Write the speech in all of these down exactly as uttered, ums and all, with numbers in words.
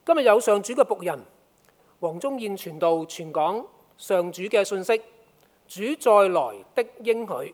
今日有上主嘅僕人黃宗燕傳道傳講上主嘅信息，主再來的應許。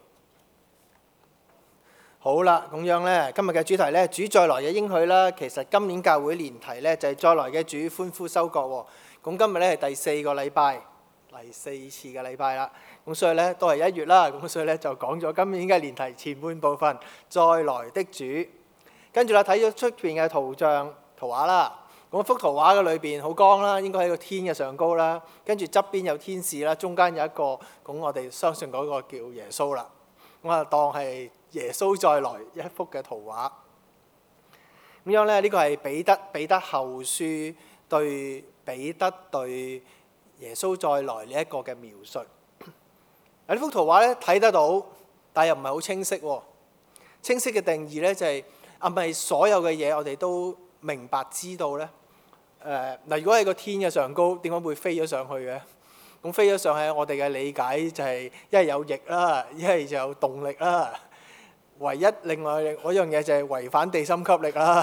好啦，咁樣呢，今日嘅主題呢，主再來嘅應許啦。其實今年教會年題呢，就係再來嘅主歡呼收割喎。咁今日呢係第四個禮拜，第四次嘅禮拜啦。咁所以呢都係一月啦。咁所以呢就講咗今年嘅年題前半部分，再來的主。跟住啦，睇咗出邊嘅圖像圖畫啦。咁幅圖畫嘅裏邊好光啦，應該喺個天嘅上高啦。跟住側邊有天使啦，中間有一個，咁我哋相信嗰個叫耶穌啦。咁啊，當係耶穌再來一幅嘅圖畫。咁樣咧，呢個係彼得彼得後書對彼得對耶穌再來呢一個嘅描述。呢幅圖畫咧睇得到，但又唔係好清晰喎。清晰嘅定義咧就係係咪所有嘅嘢我哋都明白知道咧？誒、呃、嗱，如果喺個天嘅上高，點解會飛咗上去嘅？咁飛咗上去，我哋嘅理解就係一係有翼啦，一係就有動力啦。唯一另外嗰樣嘢就係違反地心吸力啦。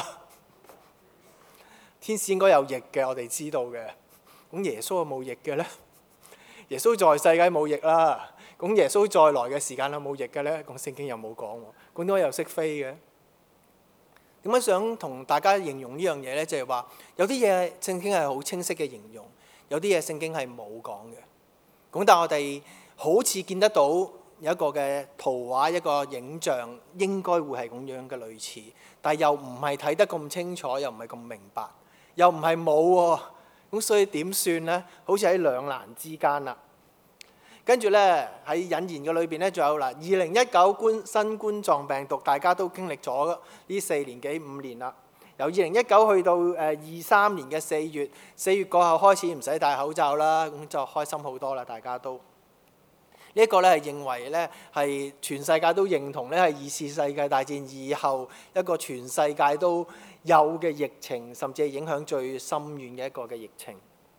天使應該有翼嘅，我哋知道嘅。咁耶穌有冇翼嘅咧？耶穌在世界冇翼啦。咁耶穌再來嘅時間有冇翼嘅咧？咁聖經又冇講喎。咁點解又識飛嘅？點解想同大家形容呢樣嘢咧？就係話有啲嘢聖經係好清晰嘅形容，有啲嘢聖經係冇講嘅。咁但係我哋好似見得到有一個嘅圖畫，一個影像，應該會係咁樣嘅類似，但係又唔係睇得咁清楚，又唔係咁明白，又唔係冇喎。咁所以點算呢？好似喺兩難之間啦。跟住呢，喺引言嘅裏邊呢，仲有嗱，二零一九冠新冠狀病毒，大家都經歷咗呢四年幾五年啦。由二零一九去到誒二三年嘅四月，四月過後開始唔使戴口罩啦，咁就開心好多啦，大家都。呢一個咧係認為咧係全世界都認同咧係二次世界大戰以後一個全世界都有嘅疫情，甚至係影響最深遠嘅一個嘅疫情。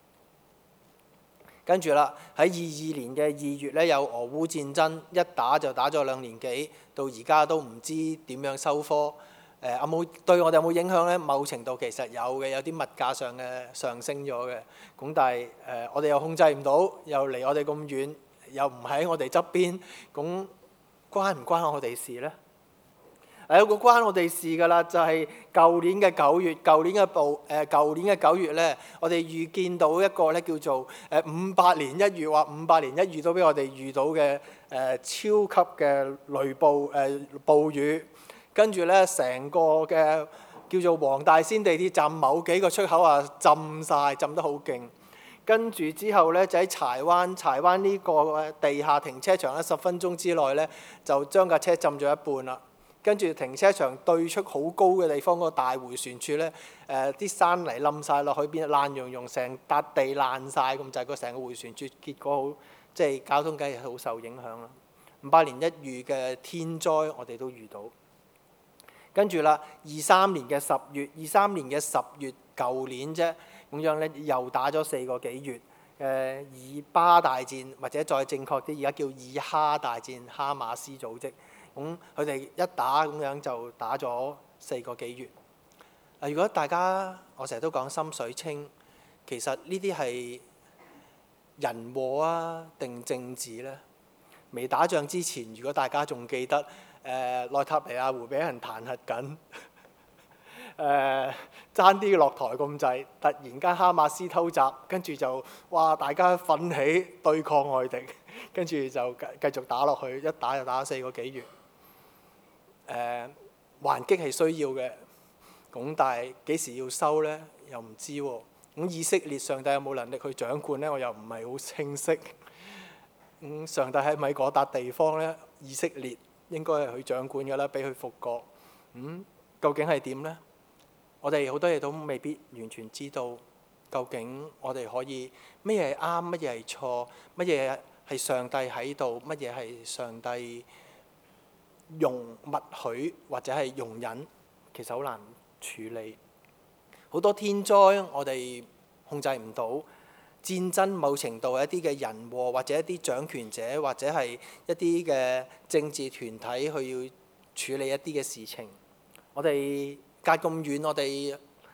跟住啦，喺二二年嘅二月咧有俄烏戰爭，一打就打咗兩年幾，到而家都唔知點樣收科。誒有冇對我哋有冇影響咧？某程度其實有嘅，有啲物價上嘅上升咗嘅。咁但係誒、呃、我哋又控制唔到，又離我哋咁遠，又唔喺我哋側邊，咁關唔關我哋事咧？有個關我哋事㗎啦，就係、是、舊年嘅九月，舊年嘅部誒舊年嘅九月咧，我哋預見到一個咧叫做誒五百年一遇，話五百年一遇都俾我哋遇到嘅誒、呃、超級嘅雷暴誒、呃、暴雨。跟住咧，成個嘅叫做黃大仙地鐵站某幾個出口啊浸晒，浸得好勁。跟住之後咧，就喺柴灣，柴灣呢個地下停車場咧，十分鐘之內咧就將架車浸咗一半啦。跟住停車場對出好高嘅地方，嗰個大迴旋處咧，誒、呃、啲山泥冧晒落去，變爛溶溶，成笪地爛晒。咁就係個成個迴旋處，結果好即係交通梗係好受影響啦。五百年一遇嘅天災，我哋都遇到。跟住啦，二三年嘅十月，二三年嘅十月，舊年啫，咁樣咧又打咗四個幾月。誒、呃，以巴大戰或者再正確啲，而家叫以哈大戰，哈馬斯組織。咁佢哋一打咁樣就打咗四個幾月。啊，如果大家我成日都講心水清，其實呢啲係人禍啊定政治咧？未打仗之前，如果大家仲記得。誒、呃、內塔尼亞胡俾人彈劾緊，誒爭啲落台咁滯，突然間哈馬斯偷襲，跟住就哇大家奮起對抗外敵，跟住就繼繼續打落去，一打就打咗四個幾月。誒、呃、還擊係需要嘅，咁但係幾時要收咧？又唔知喎。咁以色列上帝有冇能力去掌管咧？我又唔係好清晰。咁上帝喺咪嗰笪地方咧？以色列。應該係佢掌管㗎啦，俾佢復國。咁、嗯、究竟係點呢？我哋好多嘢都未必完全知道。究竟我哋可以乜嘢係啱，乜嘢係錯，乜嘢係上帝喺度，乜嘢係上帝容默許或者係容忍，其實好難處理。好多天災我哋控制唔到。戰爭某程度係一啲嘅人禍，或者一啲掌權者，或者係一啲嘅政治團體去要處理一啲嘅事情。我哋隔咁遠，我哋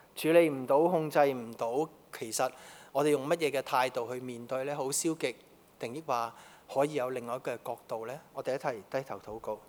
處理唔到、控制唔到，其實我哋用乜嘢嘅態度去面對呢？好消極，定抑或可以有另外一個角度呢？我哋一齊低頭禱告。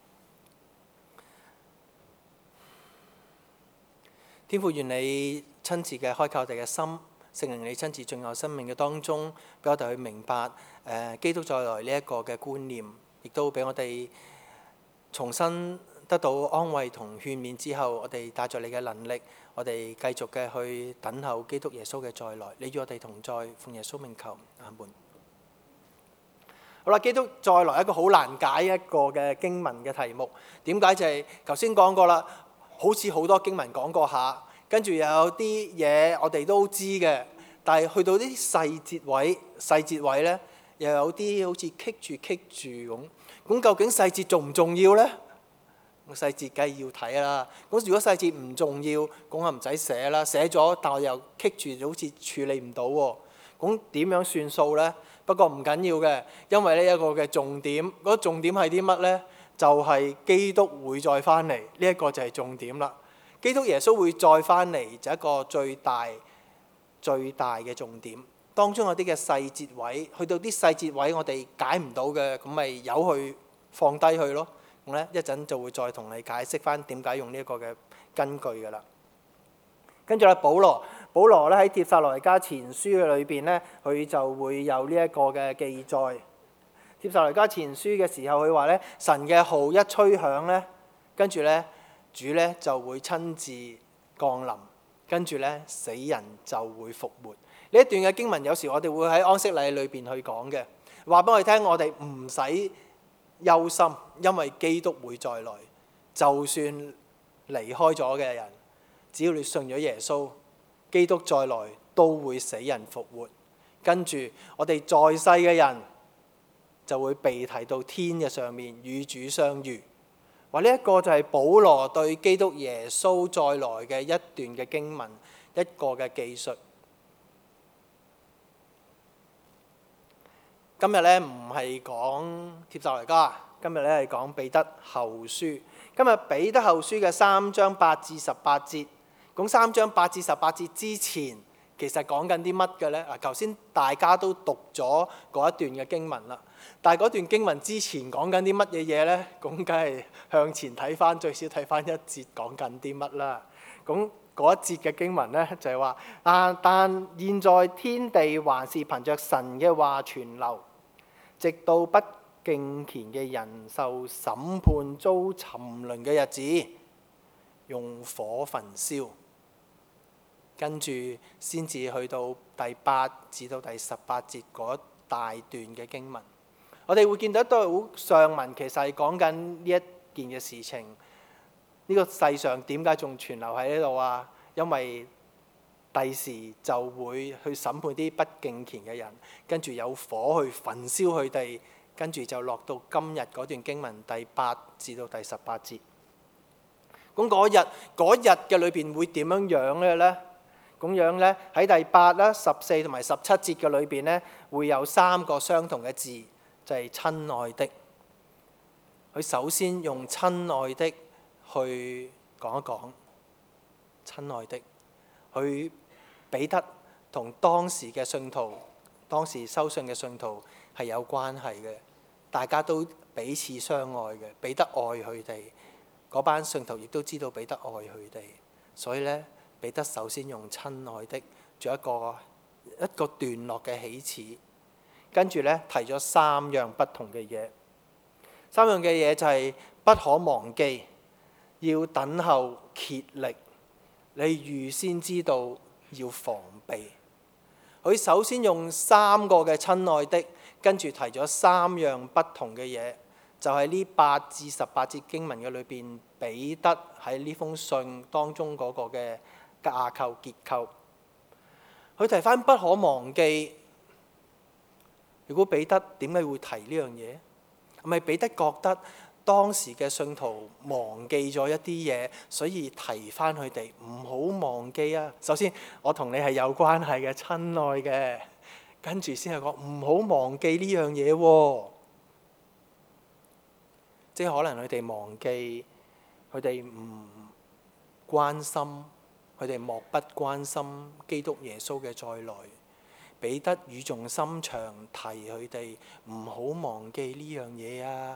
天父，願你親自嘅開啟我哋嘅心，聖靈你親自進入生命嘅當中，俾我哋去明白誒、呃、基督再來呢一個嘅觀念，亦都俾我哋重新得到安慰同勸勉之後，我哋帶著你嘅能力，我哋繼續嘅去等候基督耶穌嘅再來。你與我哋同在，奉耶穌名求，阿門。好啦，基督再來一個好難解一個嘅經文嘅題目，點解就係頭先講過啦。好似好多經文講過下，跟住又有啲嘢我哋都知嘅，但係去到啲細節位，細節位呢，又有啲好似棘住棘住咁。咁究竟細節重唔重要呢？細節梗係要睇啦。咁如果細節唔重要，咁啊唔使寫啦。寫咗，但係又棘住，好似處理唔到喎。咁點樣算數呢？不過唔緊要嘅，因為呢一個嘅重點，嗰個重點係啲乜呢？就係基督會再翻嚟，呢一個就係重點啦。基督耶穌會再翻嚟，就係一個最大最大嘅重點。當中有啲嘅細節位，去到啲細節位我哋解唔到嘅，咁咪由佢放低佢咯。咁咧一陣就會再同你解釋翻點解用呢一個嘅根據㗎啦。跟住咧，保羅，保羅咧喺帖撒羅尼迦前書嘅裏邊咧，佢就會有呢一個嘅記載。帖撒羅尼迦前書嘅時候，佢話咧，神嘅號一吹響咧，跟住咧主咧就會親自降臨，跟住咧死人就會復活。呢一段嘅經文有時我哋會喺安息禮裏邊去講嘅，話俾我哋聽，我哋唔使憂心，因為基督會再來。就算離開咗嘅人，只要你信咗耶穌，基督再來都會死人復活。跟住我哋在世嘅人，就會被提到天嘅上面與主相遇。話呢一個就係保羅對基督耶穌再來嘅一段嘅經文，一個嘅記述。今日咧唔係講帖撒羅尼迦，今日咧係講彼得後書。今日彼得後書嘅三章八至十八節，咁三章八至十八節之前，其實講緊啲乜嘅呢？啊，頭先大家都讀咗嗰一段嘅經文啦，但係嗰段經文之前講緊啲乜嘢嘢呢？咁梗係向前睇翻，最少睇翻一節講緊啲乜啦。咁嗰一節嘅經文呢，就係話：但但現在天地還是憑着神嘅話存留，直到不敬虔嘅人受審判遭沉淪嘅日子，用火焚燒。跟住先至去到第八至到第十八節嗰大段嘅經文，我哋會見到都上文其實係講緊呢一件嘅事情。呢、這個世上點解仲存留喺呢度啊？因為第時就會去審判啲不敬虔嘅人，跟住有火去焚燒佢哋，跟住就落到今日嗰段經文第八至到第十八節。咁嗰日嗰日嘅裏邊會點樣樣嘅呢？咁樣咧喺第八啦、十四同埋十七節嘅裏邊咧，會有三個相同嘅字，就係親愛的。佢首先用親愛的去講一講，親愛的。佢彼得同當時嘅信徒，當時收信嘅信徒係有關係嘅，大家都彼此相愛嘅。彼得愛佢哋，嗰班信徒亦都知道彼得愛佢哋，所以咧。彼得首先用親愛的做一個一個段落嘅起始，跟住咧提咗三樣不同嘅嘢。三樣嘅嘢就係不可忘記，要等候竭力，你預先知道要防備。佢首先用三個嘅親愛的，跟住提咗三樣不同嘅嘢，就係呢八至十八節經文嘅裏邊，彼得喺呢封信當中嗰個嘅架構結構，佢提翻不可忘記。如果彼得點解會提呢樣嘢？係咪彼得覺得當時嘅信徒忘記咗一啲嘢，所以提翻佢哋唔好忘記啊？首先，我同你係有關係嘅，親愛嘅，跟住先係講唔好忘記呢樣嘢喎。即係可能佢哋忘記，佢哋唔關心。 佢哋漠不關心基督耶穌嘅再來。彼得語重心長提佢哋唔好忘記呢樣嘢啊！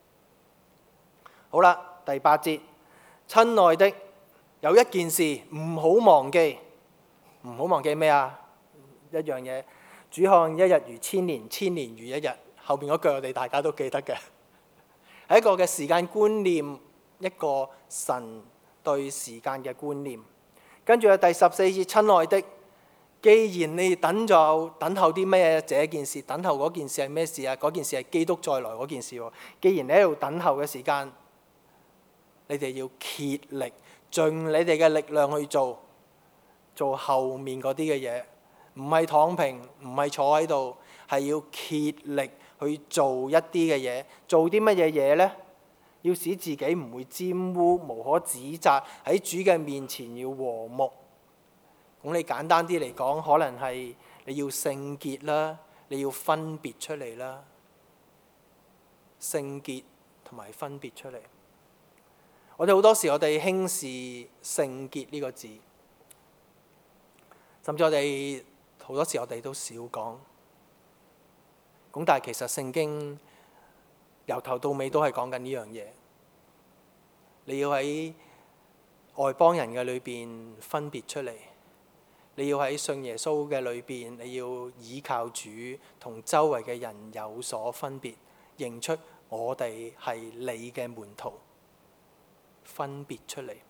好啦，第八節，親愛的，有一件事唔好忘記，唔好忘記咩啊？一樣嘢，主看一日如千年，千年如一日。後邊嗰句我哋大家都記得嘅，係一個嘅時間觀念，一個神對時間嘅觀念。跟住第十四節，親愛的，既然你等咗等候啲咩？這件事等候嗰件事係咩事啊？嗰件事係基督再來嗰件事喎。既然你喺度等候嘅時間，你哋要竭力，盡你哋嘅力量去做，做後面嗰啲嘅嘢，唔係躺平，唔係坐喺度，係要竭力去做一啲嘅嘢。做啲乜嘢嘢呢？要使自己唔會沾污，無可指責，喺主嘅面前要和睦。咁你簡單啲嚟講，可能係你要聖潔啦，你要分別出嚟啦，聖潔同埋分別出嚟。我哋好多時我哋輕視聖潔呢個字，甚至我哋好多時我哋都少講。咁但係其實聖經由頭到尾都係講緊呢樣嘢。你要喺外邦人嘅裏邊分別出嚟。你要喺信耶穌嘅裏邊，你要倚靠主，同周圍嘅人有所分別，認出我哋係你嘅門徒，分別出嚟。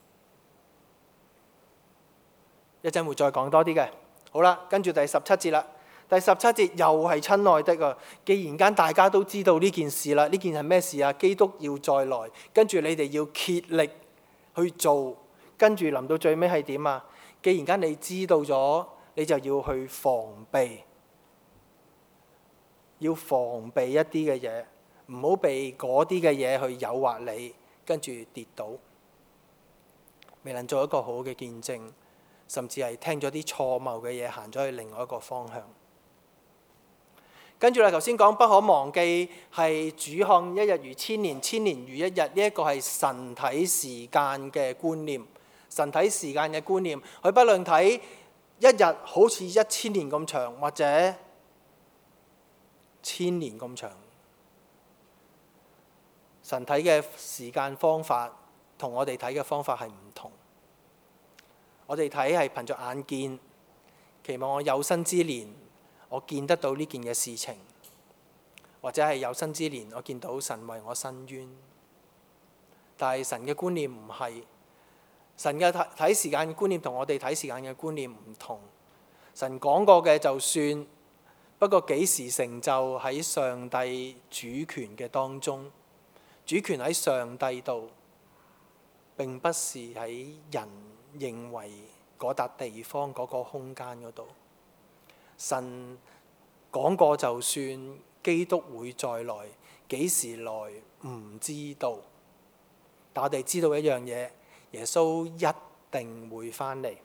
一陣會再講多啲嘅。好啦，跟住第十七節啦。第十七節又係親愛的啊！既然間大家都知道呢件事啦，呢件係咩事啊？基督要再來，跟住你哋要竭力去做，跟住臨到最尾係點啊？既然間你知道咗，你就要去防備，要防備一啲嘅嘢，唔好被嗰啲嘅嘢去誘惑你，跟住跌倒，未能做一個好嘅見證，甚至係聽咗啲錯謬嘅嘢，行咗去另外一個方向。跟住啦，頭先講不可忘記係主看一日如千年，千年如一日，呢一個係神睇時間嘅觀念。神睇時間嘅觀念，佢不論睇一日好似一千年咁長，或者千年咁長。神睇嘅時間方法同我哋睇嘅方法係唔同。我哋睇係憑着眼見，期望我有生之年我見得到呢件嘅事情，或者係有生之年我見到神為我伸冤。但係神嘅觀念唔係。神嘅睇睇時間嘅觀念同我哋睇時間嘅觀念唔同。神講過嘅就算，不過幾時成就喺上帝主權嘅當中，主權喺上帝度，並不是喺人認為嗰笪地方嗰個空間嗰度。神講過就算，基督會再來，幾時來唔知道。但我哋知道一樣嘢。耶穌一定會翻嚟。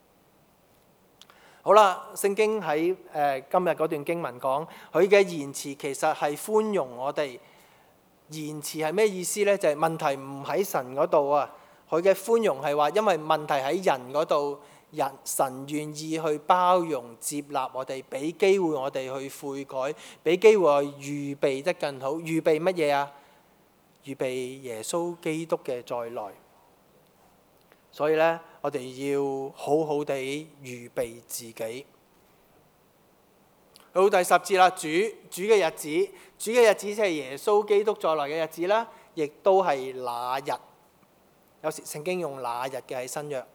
好啦，聖經喺誒、呃、今日嗰段經文講，佢嘅言辭其實係寬容我哋。言辭係咩意思呢？就係、是、問題唔喺神嗰度啊。佢嘅寬容係話，因為問題喺人嗰度，人神願意去包容接納我哋，俾機會我哋去悔改，俾機會我哋預備得更好。預備乜嘢啊？預備耶穌基督嘅再來。所以咧，我哋要好好地預備自己。到第十節啦，主主嘅日子，主嘅日子即係耶穌基督再來嘅日子啦，亦都係那日。有時聖經用那日嘅喺新約。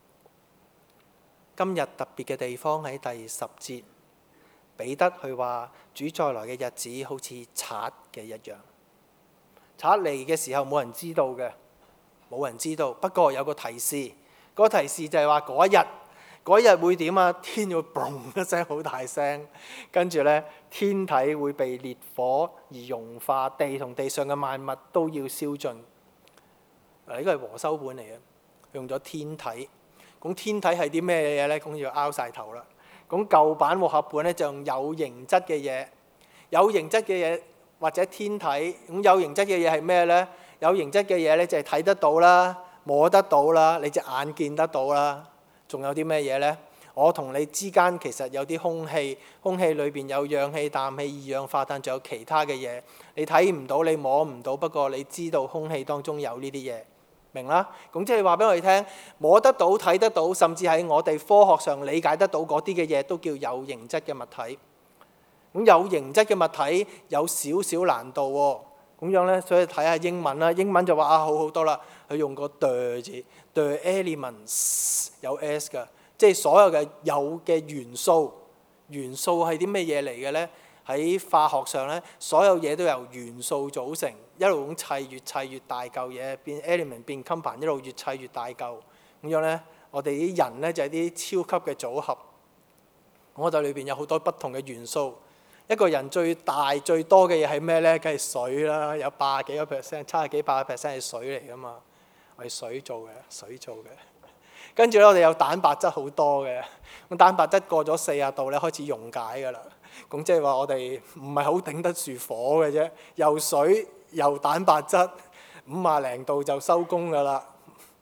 今日特別嘅地方喺第十節，彼得佢話主再來嘅日子好似賊嘅一樣。賊嚟嘅時候冇人知道嘅。冇人知道，不過有個提示，嗰個提示就係話嗰一日，嗰一日會點啊？天會嘣一聲好大聲，跟住咧天體會被烈火而融化，地同地上嘅萬物都要燒盡。嗱，呢個係和修本嚟嘅，用咗天體。咁天體係啲咩嘢咧？咁要拗晒頭啦。咁舊版和合本咧就用有形質嘅嘢，有形質嘅嘢或者天體。咁有形質嘅嘢係咩咧？有形質嘅嘢咧就係睇得到啦、 摸得到啦，你隻眼見得到啦，仲有啲咩嘢呢？我同你之間其實有啲空氣，空氣裏邊有氧氣、氮氣、二氧化碳，仲有其他嘅嘢，你睇唔到，你摸唔到，不過你知道空氣當中有呢啲嘢，明啦？咁即係話俾我哋聽，摸得到、睇得到，甚至喺我哋科學上理解得到嗰啲嘅嘢，都叫有形質嘅物體。咁有形質嘅物體有少少難度喎。咁樣咧，所以睇下英文啦。英文就話啊，好好多啦。佢用個 the 字 the elements 有 s 㗎，即係所有嘅有嘅元素。元素係啲咩嘢嚟嘅咧？喺化學上咧，所有嘢都由元素組成，一路咁砌越砌越大嚿嘢，變 element 變 compound，一路越砌越大嚿。咁樣咧，我哋啲人咧就係啲超級嘅組合。我哋裏邊有好多不同嘅元素。一個人最大最多嘅嘢係咩咧？梗係水啦，有八十幾個 percent， 七十幾八個 percent 係水嚟噶嘛。我係水做嘅，水做嘅。跟住咧，我哋有蛋白質好多嘅。咁蛋白質過咗四十度咧，開始溶解㗎啦。咁即係話我哋唔係好頂得住火嘅啫。又水又蛋白質，五廿零度就收工㗎啦。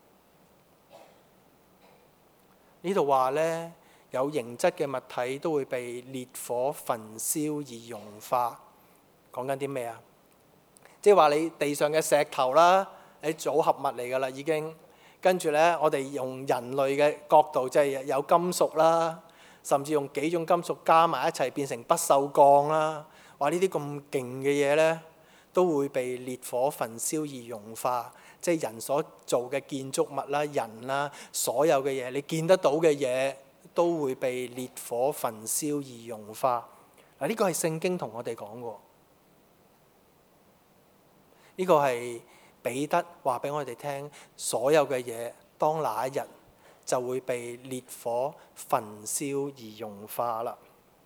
呢度話咧。有形質嘅物體都會被烈火焚燒而融化。講緊啲咩啊？即係話你地上嘅石頭啦，係組合物嚟㗎啦已經。跟住咧，我哋用人類嘅角度，即係有金屬啦，甚至用幾種金屬加埋一齊變成不鏽鋼啦。話呢啲咁勁嘅嘢咧，都會被烈火焚燒而融化。即係人所做嘅建築物啦、人啦，所有嘅嘢，你見得到嘅嘢，都會被烈火焚燒而融化。嗱，呢個係聖經同我哋講嘅。呢個係彼得話俾我哋聽，所有嘅嘢當那一日就會被烈火焚燒而融化啦。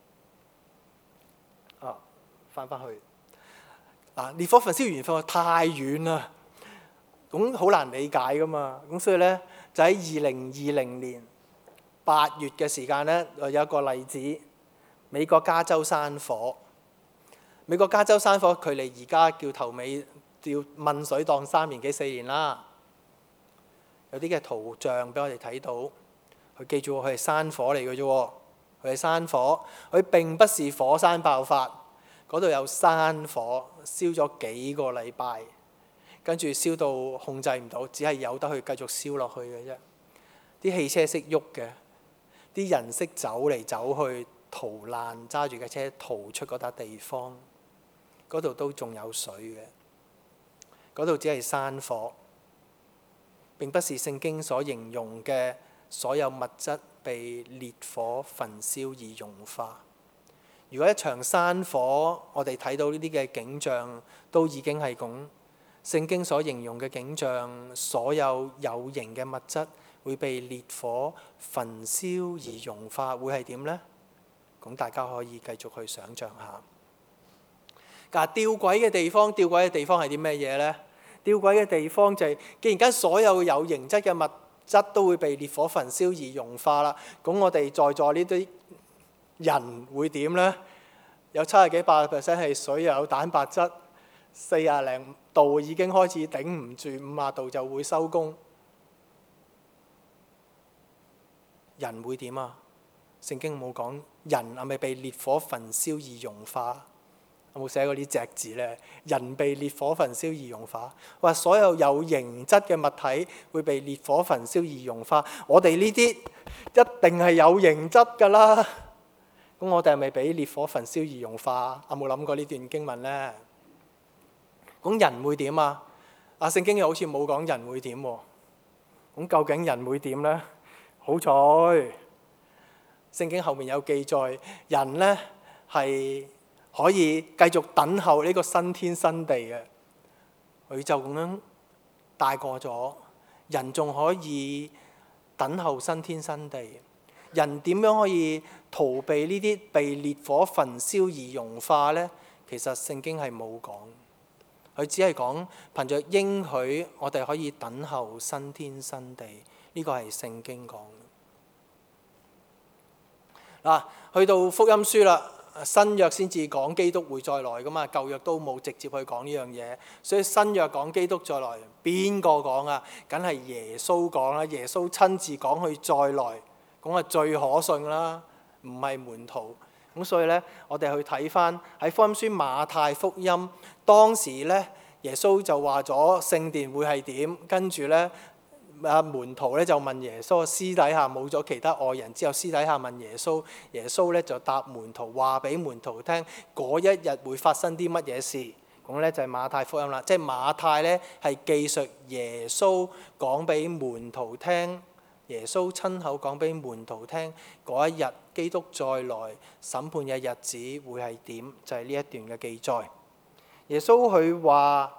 啊，翻返去啊，烈火焚燒而融化太遠啦，咁好難理解噶嘛。咁所以咧，就喺二零二零年八月嘅時間咧，有一個例子，美國加州山火。美國加州山火距離而家叫頭尾叫問水當三年幾四年啦。有啲嘅圖像俾我哋睇到，佢記住佢係山火嚟嘅啫，佢係山火，佢並不是火山爆發。嗰度有山火，燒咗幾個禮拜，跟住燒到控制唔到，只係由得佢繼續燒落去嘅啫。啲汽車識喐嘅。啲人識走嚟走去逃難，揸住架車逃出嗰笪地方，嗰度都仲有水嘅。嗰度只係山火，並不是聖經所形容嘅所有物質被烈火焚燒而融化。如果一場山火，我哋睇到呢啲嘅景象，都已經係咁。聖經所形容嘅景象，所有有形嘅物質會被烈火焚燒而融化，會係點呢？咁大家可以繼續去想像下。嗱，吊詭嘅地方，吊詭嘅地方係啲咩嘢呢？吊詭嘅地方就係、是，既然間所有有形質嘅物質都會被烈火焚燒而融化啦，咁我哋在座呢啲人會點呢？有七十幾八十 percent 係水，又有蛋白質，四廿零度已經開始頂唔住，五十度就會收工。人會點啊？聖經冇講人係咪被烈火焚燒而融化？有冇寫過呢隻字呢？人被烈火焚燒而融化。話所有有形質嘅物體會被烈火焚燒而融化。我哋呢啲一定係有形質㗎啦。咁我哋係咪被烈火焚燒而融化？有冇諗過呢段經文呢？咁人會點啊？啊，聖經又好似冇講人會點喎。咁究竟人會點呢？好彩，聖經後面有記載，人呢係可以繼續等候呢個新天新地嘅。佢就咁樣大過咗，人仲可以等候新天新地。人點樣可以逃避呢啲被烈火焚燒而融化呢？其實聖經係冇講，佢只係講憑着應許，我哋可以等候新天新地。呢個係聖經講。嗱，去到福音書啦， 新約先至講基督會再來噶嘛，舊約都冇直接去講呢樣嘢，所以新約講基督再來，邊個講啊？梗係耶穌講啦，耶穌親自講佢再來，咁啊最可信啦，唔係門徒。咁所以咧，我哋去睇翻喺福音書馬太福音，當時咧耶穌就話咗聖殿會係點，跟住咧啊門徒咧就問耶穌，私底下冇咗其他外人之後，私底下問耶穌，耶穌咧就答門徒，話俾門徒聽嗰一日會發生啲乜嘢事。咁咧就係馬太福音啦，即係馬太咧係記述耶穌講俾門徒聽。耶穌親口講俾門徒聽嗰一日基督再來審判嘅日子會係點，就係呢一段嘅記載。耶穌佢話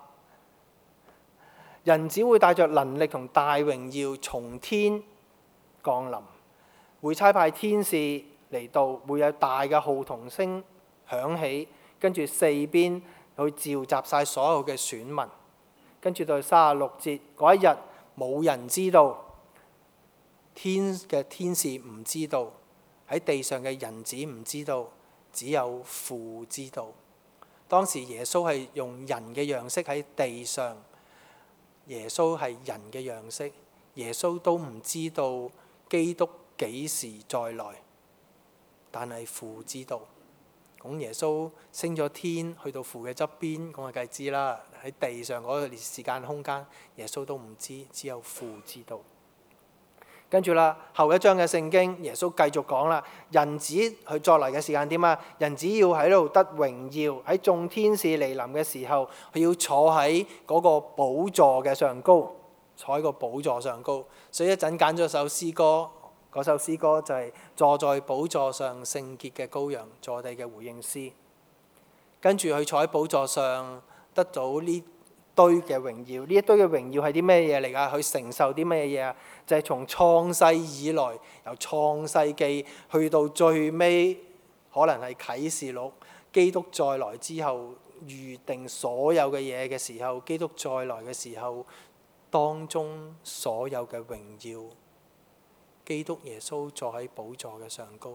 人子會帶着能力同大榮耀從天降臨，會差派天使嚟到，會有大嘅號筒聲響起，跟住四邊去召集晒所有嘅選民，跟住到三十六節嗰一日冇人知道。天嘅天使唔知道，喺地上嘅人子唔知道，只有父知道。當時耶穌係用人嘅樣式喺地上，耶穌係人嘅樣式，耶穌都唔知道基督幾時再來，但係父知道。咁耶穌升咗天去到父嘅側邊，咁啊梗係知啦。喺地上嗰個時間空間，耶穌都唔知，只有父知道。跟住啦，後一章嘅聖經，耶穌繼續講啦，人子佢再嚟嘅時間點啊？人子要喺度得榮耀，喺眾天使嚟臨嘅時候，佢要坐喺嗰個寶座嘅上高，坐喺個寶座上高。所以一陣揀咗首詩歌，嗰首詩歌就係坐在寶座上聖潔嘅羔羊，做我哋嘅回應詩。跟住佢坐喺寶座上，得到呢堆嘅榮耀，呢一堆嘅榮耀係啲咩嘢嚟㗎？佢承受啲咩嘢啊？就係從創世以來，由創世記去到最尾，可能係啟示錄，基督再來之後預定所有嘅嘢嘅時候，基督再來嘅時候，當中所有嘅榮耀，基督耶穌坐喺寶座嘅上高。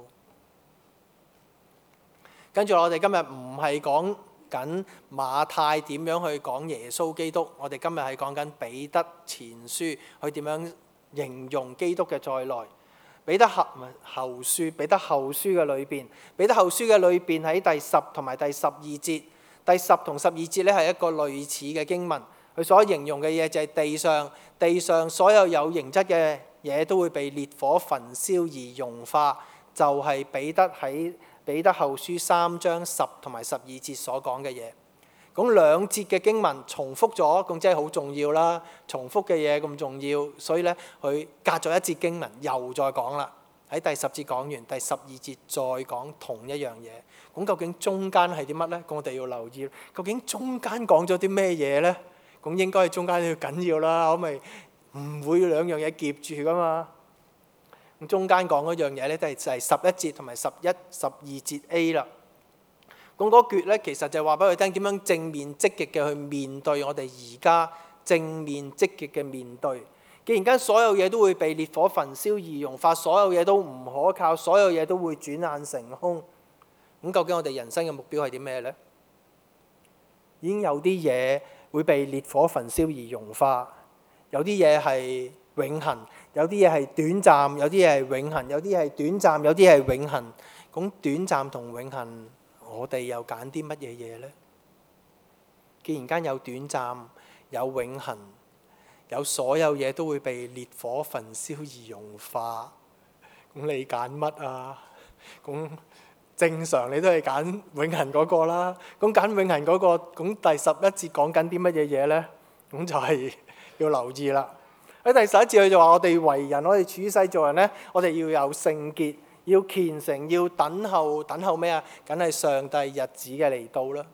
跟住我哋今日唔係講緊馬太點樣去講耶穌基督，我哋今日係講緊彼得前書，佢點樣形容基督嘅再來。彼得後後書，彼得後書嘅裏邊，彼得後書嘅裏邊喺第十同埋第十二節，第十同十二節咧係一個類似嘅經文，佢所形容嘅嘢就係地上地上所有有形質嘅嘢都會被烈火焚燒而融化，就係、是、彼得喺彼得後書三章十同埋十二節所講嘅嘢。咁兩節嘅經文重複咗，咁即係好重要啦。重複嘅嘢咁重要，所以咧佢隔咗一節經文又再講啦。喺第十節講完，第十二節再講同一樣嘢。咁究竟中間係啲乜咧？咁我哋要留意，究竟中間講咗啲咩嘢咧？咁應該係中間要緊要啦，咁咪唔會兩樣嘢夾住噶嘛。咁中間講嗰樣嘢咧，都係就係十一節同埋十一、十二節 A 啦。咁嗰橛咧，其實就話俾佢聽點樣正面積極嘅去面對我哋而家正面積極嘅面對。既然間所有嘢都會被烈火焚燒而融化，所有嘢都唔可靠，所有嘢都會轉眼成空。咁究竟我哋人生嘅目標係啲咩呢？已經有啲嘢會被烈火焚燒而融化，有啲嘢係永恆，有啲嘢係短暫，有啲嘢係永恆，有啲係短暫，有啲係永恆。咁短暫同永恆，我哋又揀啲乜嘢嘢呢？既然間有短暫，有永恆，有所有嘢都會被烈火焚燒而融化，咁你揀乜啊？咁正常你都係揀永恆嗰個啦。咁揀永恆嗰個，咁第十一節講緊啲乜嘢嘢呢？咁就係要留意啦。喺第十一節佢就話：我哋為人，我哋處世做人呢，我哋要有聖潔，要虔誠，要等候，等候咩啊？梗係上帝日子嘅嚟到啦。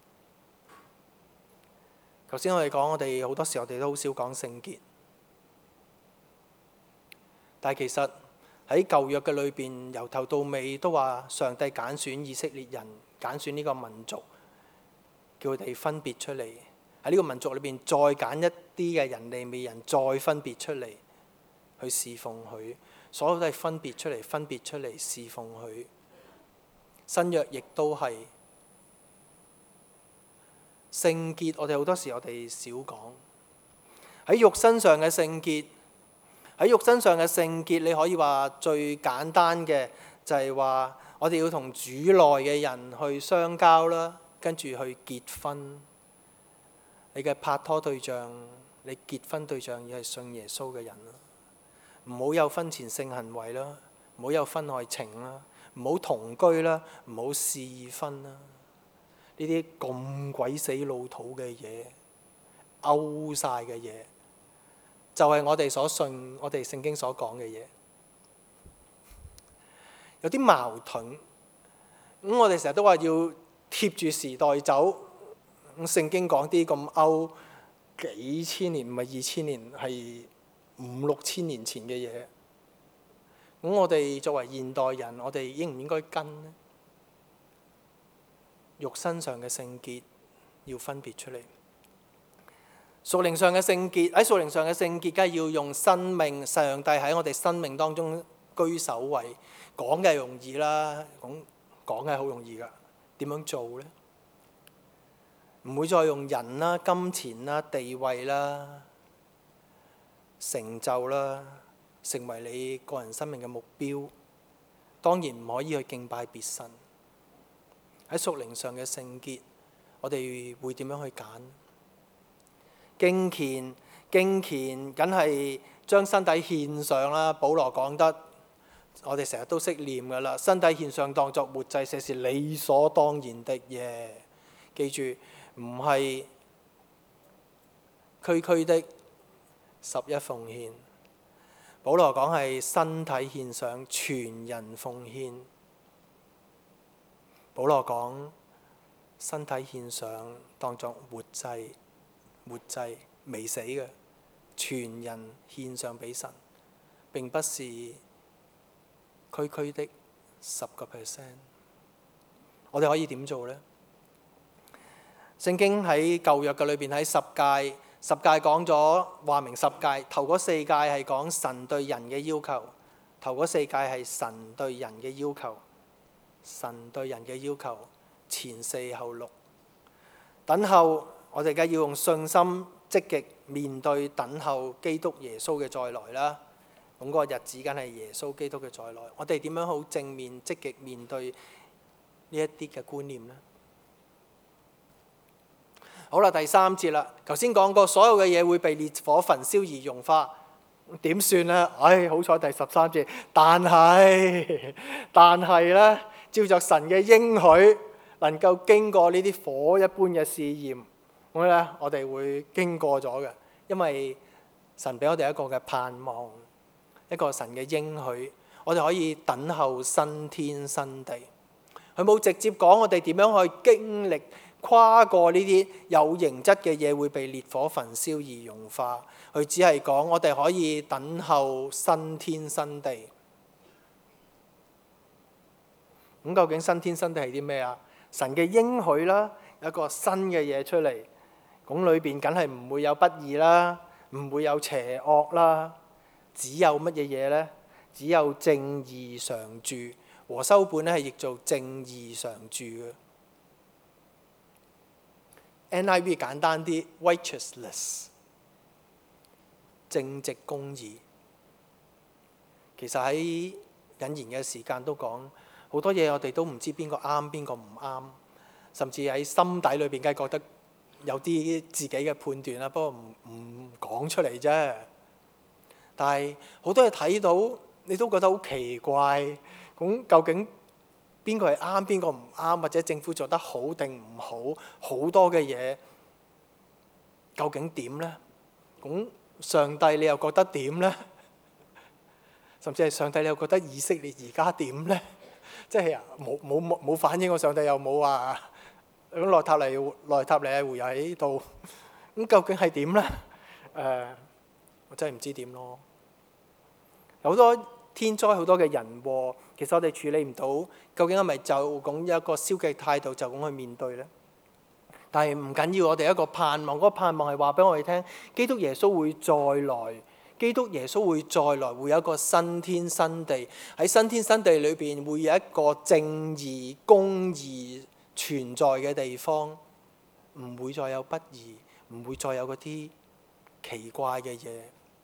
頭先我哋講，我哋好多時我哋都好少講聖潔，但係其實喺舊約嘅裏邊，由頭到尾都話上帝揀選以色列人，揀選呢個民族，叫佢哋分別出嚟。喺呢個民族裏邊，再揀一啲嘅人利未人，再分別出嚟去侍奉佢。所有都係分別出嚟，分別出嚟侍奉佢。 新約亦都係聖潔。我哋好多時我哋少講喺肉身上嘅聖潔。喺肉身上嘅聖潔，你可以話最簡單嘅就係話我哋要同主內嘅人去相交啦，跟住去結婚。你嘅拍拖對象，你結婚對象要係信耶穌嘅人啦，唔好有婚前性行為啦，唔好有婚外情啦，唔好同居啦，唔好試婚啦。呢啲咁鬼死老土嘅嘢，勾晒嘅嘢，就係我哋所信，我哋聖經所講嘅嘢，有啲矛盾。咁我哋成日都話要貼住時代走。咁聖經講啲咁歐幾千年，唔係二千年，係五六千年前嘅嘢。咁我哋作為現代人，我哋應唔應該跟呢？肉身上嘅聖潔要分別出嚟。屬靈上嘅聖潔，喺屬靈上嘅聖潔，梗係要用生命，上帝喺我哋生命當中居首位。講嘅係容易啦，講講嘅係好容易㗎。點樣做呢？唔會再用人啦、金錢啦、地位啦、成就啦，成為你個人生命嘅目標。當然唔可以去敬拜別神。喺屬靈上嘅聖潔，我哋會點樣去揀？敬虔，敬虔，梗係將身體獻上啦。保羅講得，我哋成日都識念㗎啦。身體獻上當作活祭，這是理所當然的嘢。記住，唔係區區的十一奉獻。保羅講係身體獻上，全人奉獻。保羅講身體獻上當作活祭。活祭未死嘅，全人獻上俾神，並不是區區的十個 percent。我哋可以點做呢？聖經喺舊約嘅裏邊，喺十誡，十誡講咗話明十誡，頭嗰四誡係講神對人嘅要求，頭嗰四誡係神對人嘅要求，神對人嘅要求，前四後六，等候。我哋梗係要用信心積極面對等候基督耶穌嘅再來啦。咁、那、嗰個日子梗係耶穌基督嘅再來。我哋點樣好正面積極面對呢一啲嘅觀念呢？好啦，第三節啦。頭先講過所有嘅嘢會被烈火焚燒而融化，點算呢？唉，好彩第十三節，但係但係呢，照着神嘅應許，能夠經過呢啲火一般嘅試驗。咁咧，我哋會經過咗嘅，因為神俾我哋一個嘅盼望，一個神嘅應許，我哋可以等候新天新地。佢冇直接講我哋點樣去經歷跨過呢啲有形質嘅嘢會被烈火焚燒而融化，佢只係講我哋可以等候新天新地。咁究竟新天新地係啲咩啊？神嘅應許啦，有一個新嘅嘢出嚟。咁裏邊梗係唔會有不義啦，唔會有邪惡啦，只有乜嘢嘢呢？只有正義常住。和修本咧係譯做正義常住嘅。N I V 簡單啲 ，righteousness， 正直公義。其實喺引言嘅時間都講好多嘢，我哋都唔知邊個啱，邊個唔啱，甚至喺心底裏邊梗係覺得有啲自己嘅判斷啦，不過唔唔講出嚟啫。但係好多嘢睇到，你都覺得好奇怪。咁究竟邊個係啱，邊個唔啱，或者政府做得好定唔好？好多嘅嘢究竟點呢？咁上帝你又覺得點呢？甚至係上帝你又覺得以色列而家點呢？即係冇冇冇冇反應，個上帝又冇話。咁內塔尼內塔尼亞胡又喺度，咁究竟係點呢？誒、呃，我真係唔知點咯。有好多天災，好多嘅人禍，其實我哋處理唔到，究竟係咪就咁一個消極態度就咁去面對呢？但係唔緊要，我哋一個盼望，嗰、那個盼望係話俾我哋聽，基督耶穌會再來，基基督耶穌會再來，會有一個新天新地。喺新天新地裏邊會有一個正義公義存在嘅地方，唔會再有不義，唔會再有嗰啲奇怪嘅嘢。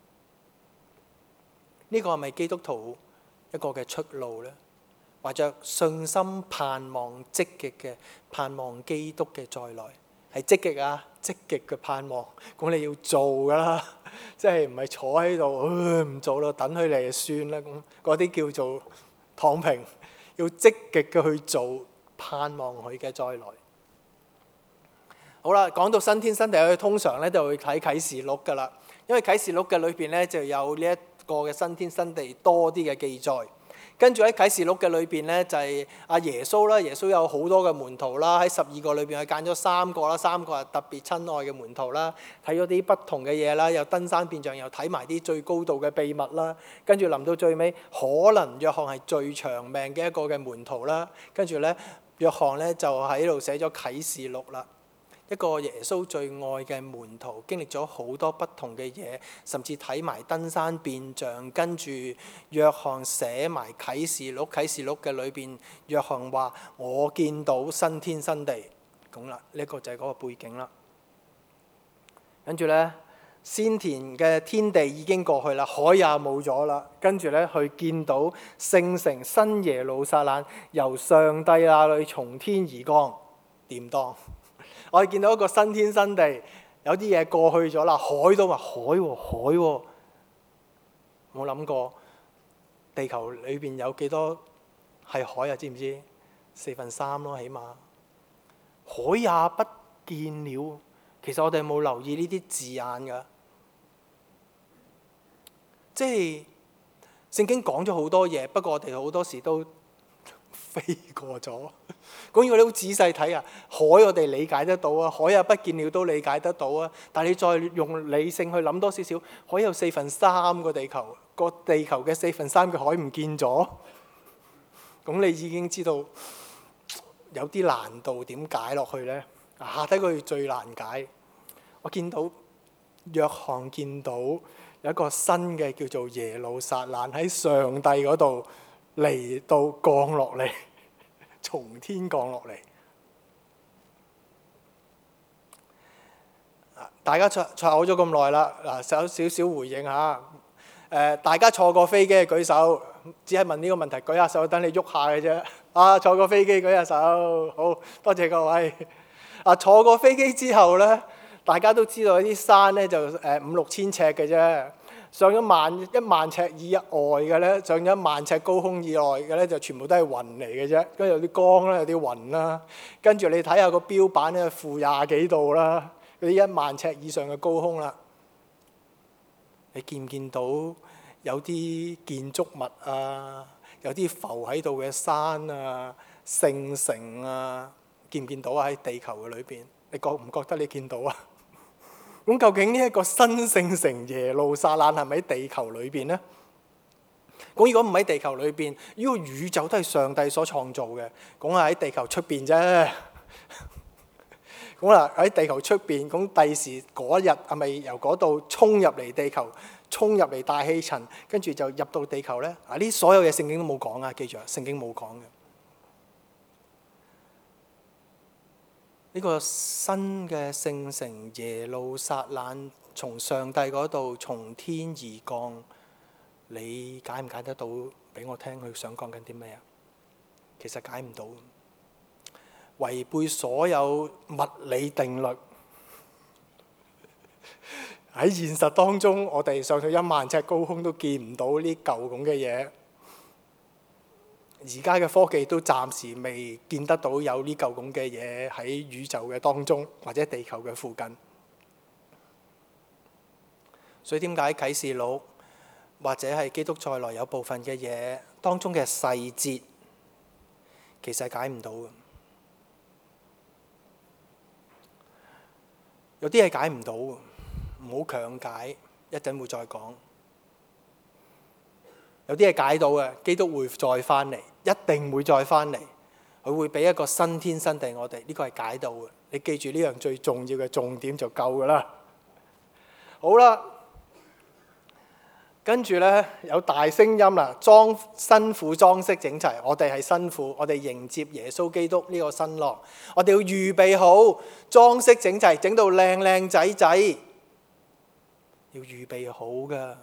呢個係咪基督徒一個嘅出路呢？或者信心盼望積極嘅盼望基督嘅再來，係積極啊，積極嘅盼望。咁你要做㗎啦，即係唔係坐喺度唔做咯，等佢嚟就算啦。咁嗰啲叫做躺平，要積極嘅去做，盼望佢嘅再來。好啦，講到新天新地，佢通常咧就會睇啟示錄㗎啦，因為啟示錄嘅裏邊咧就有呢一個嘅新天新地多啲嘅記載。跟住喺啟示錄嘅裏邊咧，就係阿耶穌啦。耶穌有好多嘅門徒啦，喺十二個裏邊佢揀咗三個啦，三個係特別親愛嘅門徒啦。睇咗啲不同嘅嘢啦，又登山變像，又睇埋啲最高度嘅秘密啦。跟住臨到最尾，可能約翰係最長命嘅一個嘅門徒啦。跟住咧，約翰咧就喺度寫咗啟示錄啦。一個耶穌最愛嘅門徒，經歷咗好多不同嘅嘢，甚至睇埋登山變像，跟住約翰寫埋啟示錄。啟示錄嘅裏邊，約翰話：我見到新天新地。咁啦，呢個就係嗰個背景啦。跟住咧，先田嘅天地已經過去啦，海也冇咗啦。跟住咧，去見到聖城新耶路撒冷由上帝那裏從天而降，掂當。我哋見到一個新天新地，有啲嘢過去咗啦，海都話海喎海喎，冇諗過地球裏邊有幾多係海啊？知唔知？四分三咯，起碼海也不見了。其實我哋有冇留意呢啲字眼㗎？即係聖經講咗好多嘢，不過我哋好多時都飛過咗。咁如果你好仔細睇啊，海我哋理解得到啊，海也不見了都理解得到啊。但係你再用理性去諗多少少，海有四分三個地球，個地球嘅四分三嘅海唔見咗，咁你已經知道有啲難度點解落去呢？下底佢最難解。我見到約翰見到有一個新嘅叫做耶路撒冷喺上帝嗰度嚟到降落嚟。從天降落嚟，大家坐坐好咗咁耐啦，嗱，有少少回應下。誒，大家坐過飛機嘅舉手，只係問呢個問題，舉下手等你喐下嘅啫。啊，坐過飛機舉下手，好多謝各位。啊，坐過飛機之後咧，大家都知道啲山咧就誒五六千尺嘅啫。上咗萬一萬尺以外嘅咧，上咗一萬尺高空以外嘅咧，就全部都係雲嚟嘅啫。跟住有啲光啦，有啲雲啦。跟住你睇下個標板咧，負廿幾度啦，嗰啲一萬尺以上嘅高空啦。你見唔見到有啲建築物啊？有啲浮喺度嘅山啊、聖城啊，見唔見到啊？喺地球嘅裏邊，你覺唔覺得你見到啊？咁究竟呢一個新聖城耶路撒冷係咪喺地球裏邊呢？咁如果唔喺地球裏邊，呢個宇宙都係上帝所創造嘅，咁係喺地球出邊啫。咁嗱喺地球出邊，咁第時嗰日係咪由嗰度衝入嚟地球，衝入嚟大氣層，跟住就入到地球呢？啊！呢所有嘢聖經都冇講啊，記住啊，聖經冇講嘅。呢個新嘅聖城耶路撒冷從上帝嗰度從天而降，你解唔解得到俾我聽？佢想講緊啲咩啊？其實解唔到，違背所有物理定律。喺現實當中，我哋上到一萬尺高空都見唔到呢舊咁嘅嘢。而家嘅科技都暫時未見得到有呢嚿咁嘅嘢喺宇宙嘅當中，或者地球嘅附近。所以點解啟示錄或者係基督再來有部分嘅嘢當中嘅細節，其實解唔到嘅。有啲係解唔到嘅，唔好強解，一陣會再講。有啲係解到嘅，基督會再翻嚟，一定會再翻嚟。佢會俾一個新天新地我哋，呢個係解到嘅。你記住呢樣最重要嘅重點就夠㗎啦。好啦， 跟住咧有大聲音啦，裝新婦裝飾整齊，我哋係新婦，我哋迎接耶穌基督呢個新郎，我哋要預備好，裝飾整齊，整到靚靚仔仔，要預備好㗎，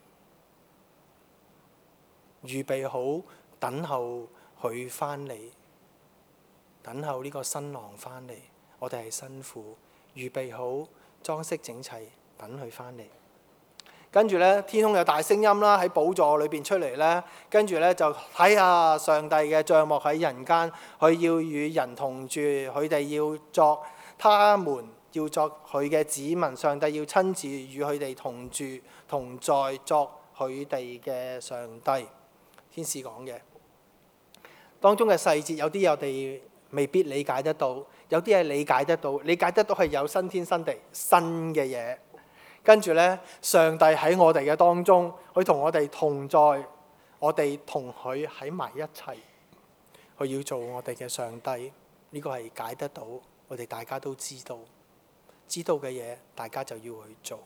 預備好等候佢翻嚟，等候呢個新郎翻嚟，我哋係新婦，預備好裝飾整齊，等佢翻嚟。跟住咧，天空有大聲音啦，喺寶座裏邊出嚟咧。跟住咧就睇下上帝嘅帳幕喺人間，佢要與人同住，佢哋要作他們，要作佢嘅子民。上帝要親自與佢哋同住同在，作佢哋嘅上帝。天使講嘅當中嘅細節，有啲我哋未必理解得到，有啲係理解得到，理解得到係有新天新地新嘅嘢。跟住咧，上帝喺我哋嘅當中，佢同我哋同在，我哋同佢喺埋一齊，佢要做我哋嘅上帝。呢個係解得到，我哋大家都知道，知道嘅嘢，大家就要去做。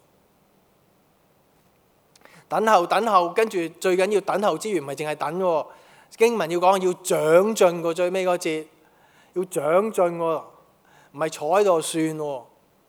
等候等候，跟住最緊要等候之餘，唔係淨係等喎。經文要講要長進過最尾嗰節，要長進喎，唔係坐喺度算喎。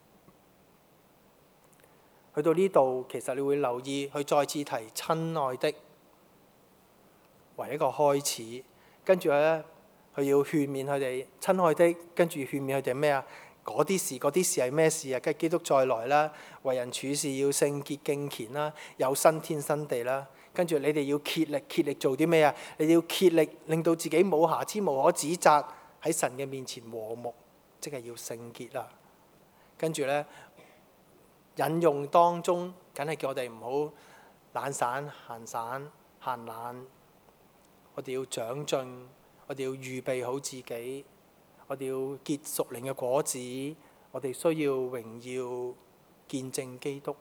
去到呢度，其實你會留意，佢再次提親愛的為一個開始，跟住咧，佢要勸勉佢哋親愛的，跟住勸勉佢哋咩啊？嗰啲事，嗰啲事係咩事啊？跟住基督再來啦，為人處事要聖潔敬虔啦，有新天新地啦。跟住你哋要竭力竭力做啲咩啊？你哋要竭力令到自己冇瑕疵、無可指責，喺神嘅面前和睦，即係要聖潔啦。跟住咧。引用當中，梗係叫我哋唔好懶散、閒散、閒懶。我哋要長進，我哋要預備好自己，我哋要結屬靈嘅果子。我哋需要榮耀見證基督。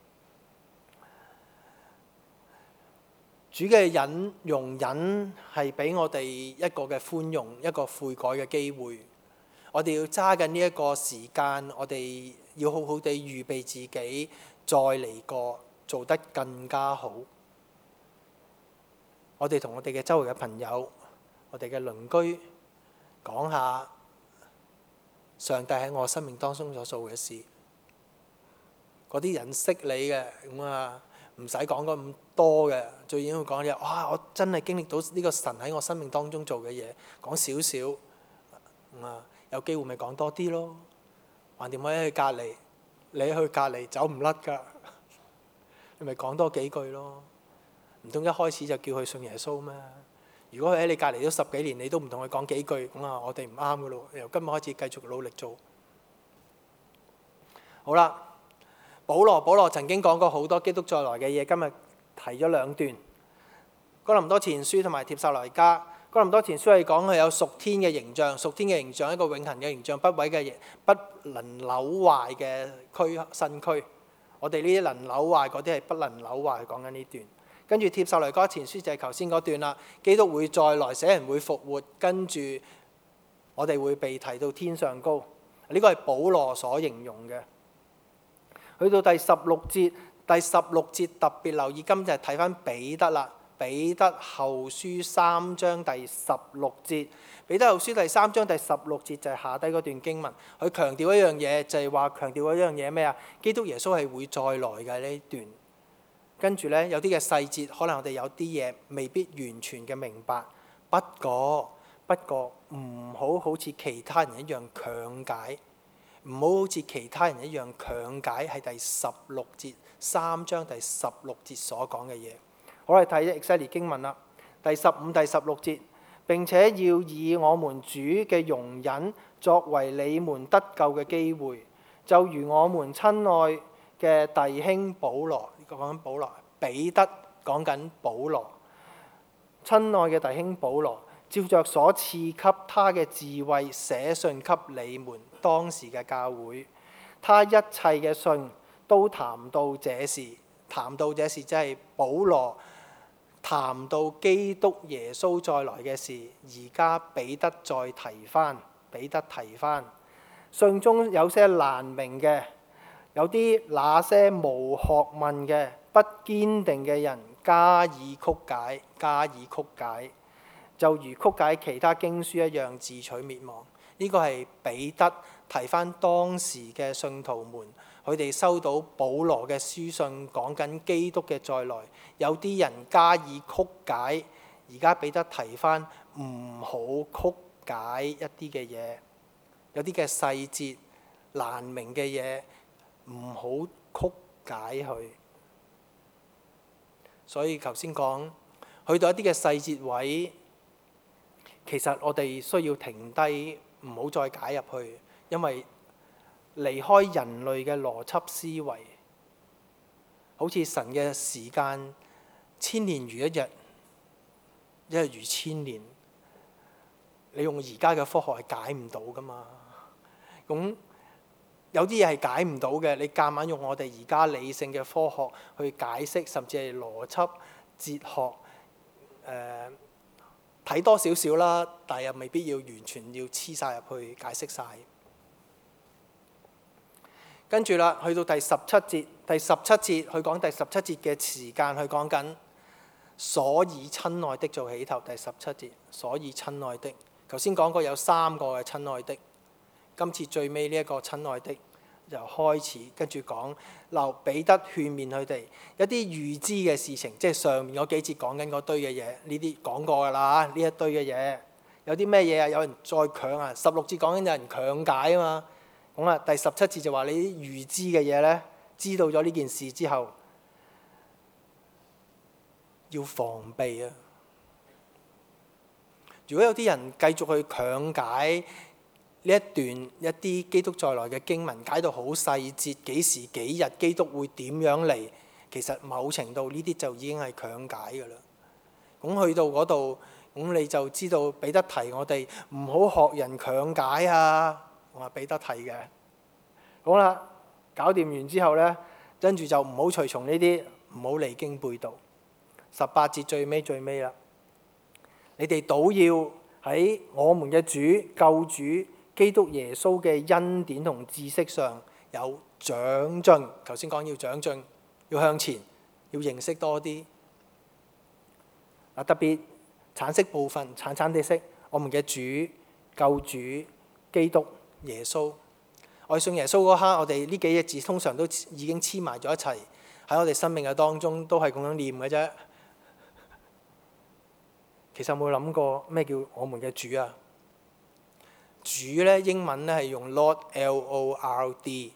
主嘅忍容忍係俾我哋一個嘅寬容，一個悔改嘅機會。我哋要揸緊呢一個時間，我哋要好好地預備自己，再嚟過，做得更加好。我哋同我哋嘅周圍嘅朋友、我哋嘅鄰居講下上帝喺我生命當中所做嘅事。嗰啲人識你嘅咁啊，唔使講咁多嘅，最緊要講嘢。哇！我真係經歷到呢個神喺我生命當中做嘅嘢，講少少啊。有機會咪講多啲咯，橫掂我喺佢隔離，你喺佢隔離走唔甩㗎，你咪講多幾句咯。唔通一開始就叫佢信耶穌咩？如果佢喺你隔離咗十幾年，你都唔同佢講幾句，咁啊，我哋唔啱㗎咯。由今日開始繼續努力做。好啦，保羅保羅曾經講過好多基督再來嘅嘢，今日提咗兩段，哥林多前書同埋帖撒羅尼迦。哥林多前書係講佢有屬天嘅形象，屬天嘅形象一個永恆嘅形象，不毀嘅、不能扭壞嘅軀身軀。我哋呢啲能扭壞嗰啲係不能扭壞，講緊呢段。跟住帖撒羅尼迦前書就係頭先嗰段啦，基督會再來，死人會復活，跟住我哋會被提到天上高。呢個係保羅所形容嘅。去到第十六節，第十六節特別留意，今日睇翻彼得啦。彼得後書三章第十六節，彼得後書第三章第十六節就係下低嗰段經文，佢強調一樣嘢，就係話強調一樣嘢咩啊？基督耶穌係會再來嘅呢段。跟住咧有啲嘅細節，可能我哋有啲嘢未必完全嘅明白。不過不過唔好好似其他人一樣強解，唔好好似其他人一樣強解係第十六節三章第十六節所講嘅嘢。我哋睇《以西結經文》啦，第十五、第十六節，並且要以我們主嘅容忍作為你們得救嘅機會，就如我們親愛嘅弟兄保羅，講緊保羅，彼得講緊保羅，親愛嘅弟兄保羅，照着所賜給他嘅智慧寫信給你們當時嘅教會，他一切嘅信都談到這事，談到這事即係保羅。談到基督耶穌再來嘅事，而家彼得再提翻，彼得提翻信中有些難明嘅，有啲那些無學問嘅， 不堅定嘅人加以曲解，加以曲解，就如曲解其他經書一樣，自取滅亡。呢、這個係彼得提翻當時嘅信徒們，佢哋收到保羅嘅書信，講緊基督嘅再來，有啲人加以曲解。而家彼得提翻唔好曲解一啲嘅嘢，有啲嘅細節難明嘅嘢，唔好曲解佢。所以頭先講去到一啲嘅細節位，其實我哋需要停低，唔好再解入去，因為離開人類嘅邏輯思維，好似神嘅時間千年如一日，一日如千年。你用而家嘅科學係解唔到噶嘛？咁有啲嘢係解唔到嘅，你夾硬用我哋而家理性嘅科學去解釋，甚至係邏輯、哲學，誒、呃、睇多少少啦，但係又未必要完全要黐晒入去解釋晒。跟住啦，去到第十七節，第十七節佢講第十七節嘅時間，佢講緊所以親愛的做起頭。第十七節，所以親愛的，頭先講過有三個嘅親愛的。今次最尾呢一個親愛的就開始，跟住講留彼得勸勉佢哋一啲預知嘅事情，即係上面嗰幾節講緊嗰堆嘅嘢，呢啲講過㗎啦。呢一堆嘅嘢有啲咩嘢啊？有人再強啊！十六節講緊有人強解啊嘛。咁啊，第十七節就話你啲預知嘅嘢咧，知道咗呢件事之後要防備啊！如果有啲人繼續去強解呢一段一啲基督再來嘅經文，解到好細節，幾時幾日基督會點樣嚟？其實某程度呢啲就已經係強解㗎啦。咁去到嗰度，咁你就知道彼得提我哋唔好學人強解啊！我話彼得提嘅。好啦，搞掂完之後呢，跟住就唔好隨從呢啲，唔好離經背道。十八節最尾最尾啦，你哋倒要喺我們嘅主救主基督耶穌嘅恩典同知識上有長進。頭先講要長進，要向前，要認識多啲。特別橙色部分，橙橙地色，我們嘅主救主基督耶穌。我哋信耶穌嗰刻，我哋呢幾隻字通常都已經黐埋咗一齊，喺我哋生命嘅當中都係咁樣念嘅啫。其實有冇諗過咩叫我們嘅主啊？主咧，英文咧係用 Lord L O R D，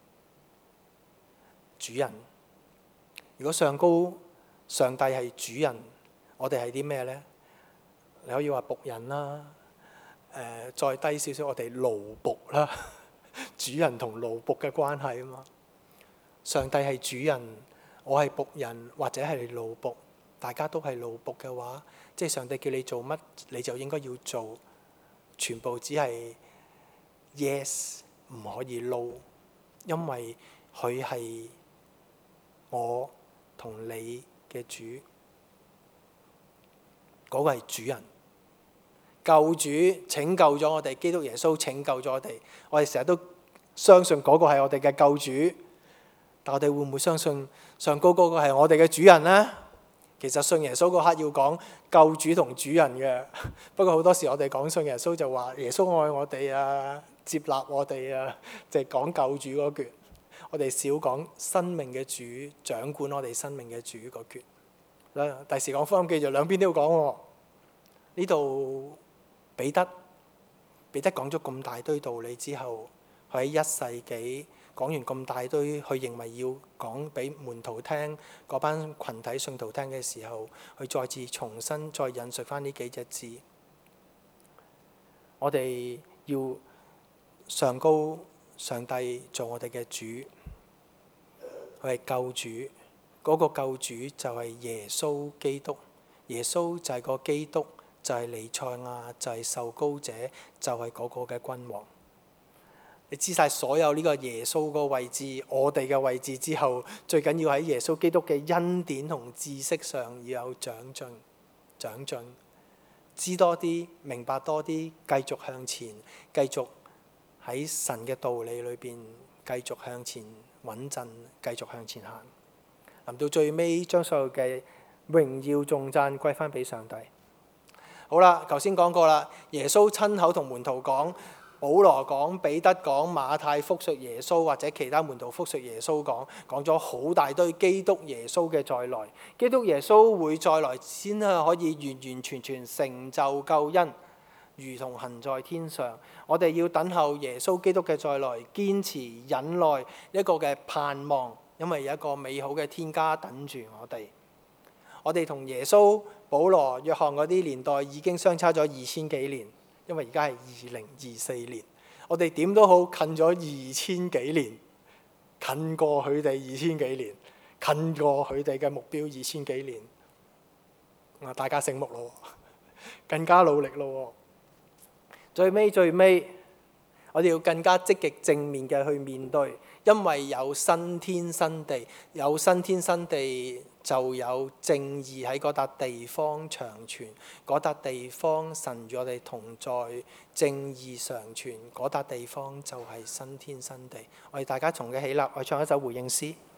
主人。如果上高上帝係主人，我哋係啲咩咧？你可以話僕人啦，誒、呃、再低少少，我哋奴僕啦。主人同奴僕嘅關係啊嘛。上帝係主人，我係僕人或者係奴僕，大家都係奴僕嘅話，即係上帝叫你做乜，你就應該要做，全部只係 yes， 唔可以 no， 因為佢係我同你嘅主，嗰個係主人。救主拯救咗我哋，基督耶穌拯救咗我哋。我哋成日都相信嗰個係我哋嘅救主，但我哋會唔會相信上高嗰個係我哋嘅主人呢？其實信耶穌嗰刻要講救主同主人嘅，不過好多時我哋講信耶穌就話耶穌愛我哋啊，接納我哋啊，就係講救主嗰橛。我哋少講生命嘅主，掌管我哋生命嘅主嗰橛。第時講福音記就兩邊都要講喎。呢度彼得彼得講咗咁大堆道理之後，佢喺一世紀講完咁大堆，佢認為要講俾門徒聽，嗰班群體信徒聽嘅時候，佢再次重新再引述翻呢幾隻字。我哋要上高上帝做我哋嘅主，佢係救主，嗰、那個救主就係耶穌基督，耶穌就係個基督。就係彌賽亞，就係受膏者，就係嗰個嘅君王。你知晒所有呢個耶穌個位置，我哋嘅位置之後，最緊要喺耶穌基督嘅恩典同知識上要有長進，長進，知多啲，明白多啲，繼續向前，繼續喺神嘅道理裏邊繼續向前穩陣，繼續向前行。 臨到最尾將所有嘅榮耀頌讚歸翻俾上帝。好啦，頭先講過啦，耶穌親口同門徒講，保羅講，彼得講，馬太復述耶穌，或者其他門徒復述耶穌講，講咗好大堆基督耶穌嘅再來。基督耶穌會再來先係可以完完全全成就救恩，如同行在天上。我哋要等候耶穌基督嘅再來，堅持忍耐一個嘅盼望，因為有一個美好嘅天家等住我哋。我哋同耶穌、保羅、約翰嗰啲年代已經相差咗二千幾年，因為而家係二零二四年。我哋點都好近咗二千幾年，近過佢哋二千幾年，近過佢哋嘅目標二千幾年。啊，大家醒目咯，更加努力咯。最尾最尾，我哋要更加積極正面嘅去面對，因為有新天新地，有新天新地就有正義喺嗰笪地方長存，嗰笪地方神與我哋同在，正義常存，嗰笪地方就係新天新地。我哋大家同嘅起立，我唱一首回應詩。